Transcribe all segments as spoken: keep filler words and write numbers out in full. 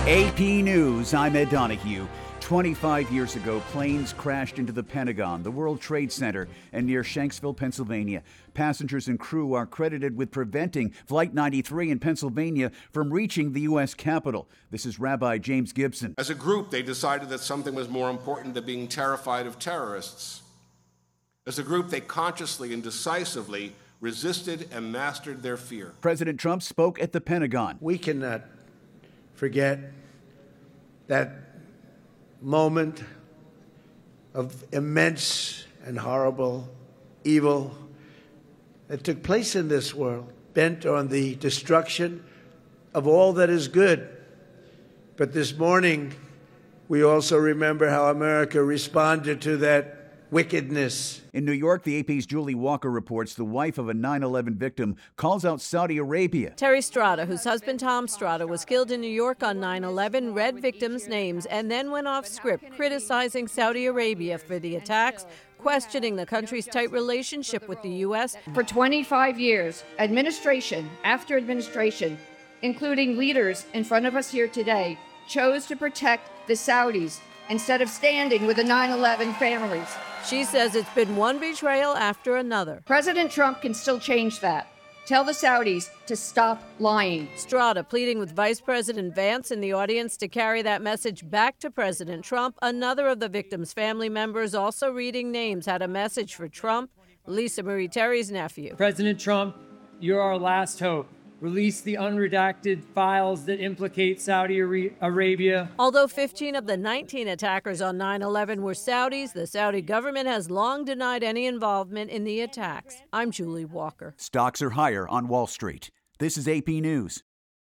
A P News, I'm Ed Donahue. twenty-five years ago, planes crashed into the Pentagon, the World Trade Center, and near Shanksville, Pennsylvania. Passengers and crew are credited with preventing Flight ninety-three in Pennsylvania from reaching the U S Capitol. This is Rabbi James Gibson. As a group, they decided that something was more important than being terrified of terrorists. As a group, they consciously and decisively resisted and mastered their fear. President Trump spoke at the Pentagon. We cannot forget that moment of immense and horrible evil that took place in this world, bent on the destruction of all that is good. But this morning, we also remember how America responded to that wickedness. In New York, the A P's Julie Walker reports the wife of a nine eleven victim calls out Saudi Arabia. Terry Strada, whose husband Tom Strada was killed in New York on nine eleven, read victims' names and then went off script criticizing Saudi Arabia for the attacks, questioning the country's tight relationship with the U S. For twenty-five years, administration after administration, including leaders in front of us here today, chose to protect the Saudis instead of standing with the nine eleven families. She says it's been one betrayal after another. President Trump can still change that. Tell the Saudis to stop lying. Strada pleading with Vice President Vance in the audience to carry that message back to President Trump. Another of the victims' family members, also reading names, had a message for Trump. Lisa Marie Terry's nephew. President Trump, you're our last hope. Release the unredacted files that implicate Saudi Arabia. Although fifteen of the nineteen attackers on nine eleven were Saudis, the Saudi government has long denied any involvement in the attacks. I'm Julie Walker. Stocks are higher on Wall Street. This is A P News.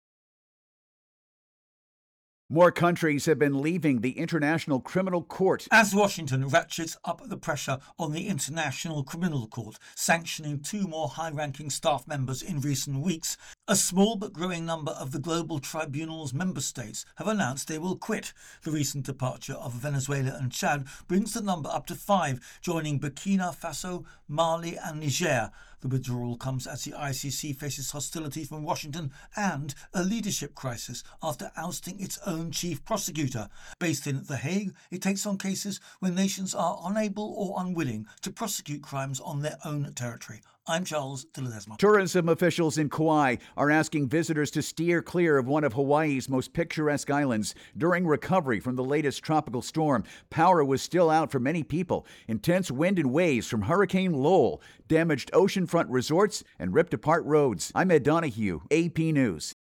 More countries have been leaving the International Criminal Court as Washington ratchets up the pressure on the International Criminal Court, sanctioning two more high-ranking staff members in recent weeks. A small but growing number of the global tribunal's member states have announced they will quit. The recent departure of Venezuela and Chad brings the number up to five, joining Burkina Faso, Mali and Niger. The withdrawal comes as the I C C faces hostility from Washington and a leadership crisis after ousting its own chief prosecutor. Based in The Hague, it takes on cases when nations are unable or unwilling to prosecute crimes on their own territory. I'm Charles de Ledesma. Tourism officials in Kauai are asking visitors to steer clear of one of Hawaii's most picturesque islands during recovery from the latest tropical storm. Power was still out for many people. Intense wind and waves from Hurricane Lowell damaged oceanfront resorts and ripped apart roads. I'm Ed Donahue, A P News.